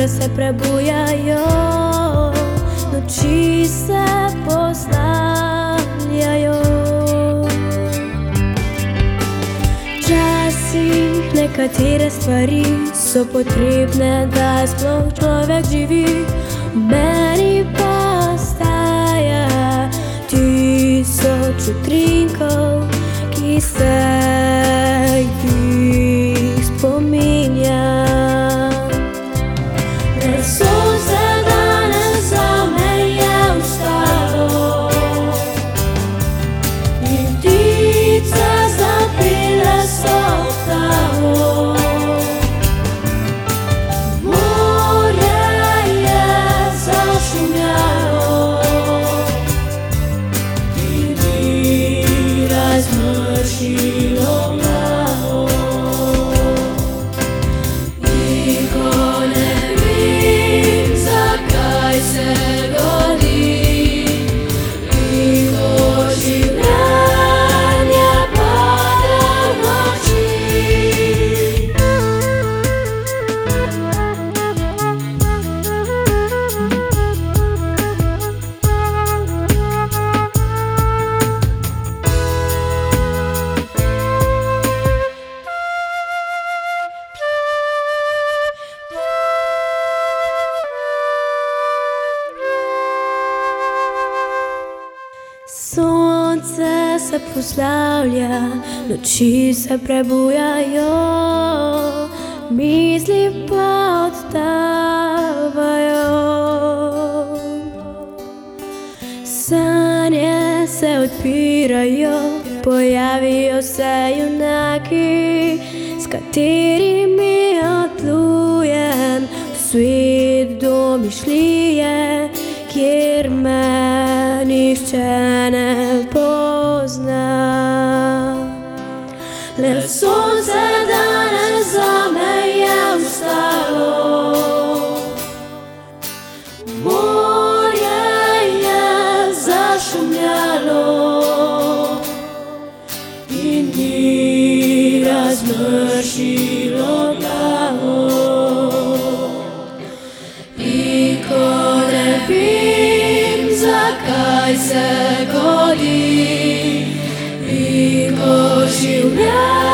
Sanjave se prebujajo, noči se poslavljajo. Včasih nekatere stvari so potrebne, da sploh človek živi, v meni pa ostaja tisoč utrinkov, ki se jih spominjam. Ker sonce danes zame je vstalo in ptice zapele so oktavo. Morje je zašumljalo in ni razmršilo glavo. In ko ne vem, zakaj se godi, in ko življenje pade v noči. Sonce se poslavlja, noči se prebujajo, misli pa odtavajo. Sanje se odpirajo, pojavijo se junaki, s katerimi odplujem v svet domišljije, kjer me nihče ne pozna. Le sonce danes zame je vstalo, morje je zašumljalo in ni razmršilo glavo. In ko ne vem, zakaj se godi, in ko življenje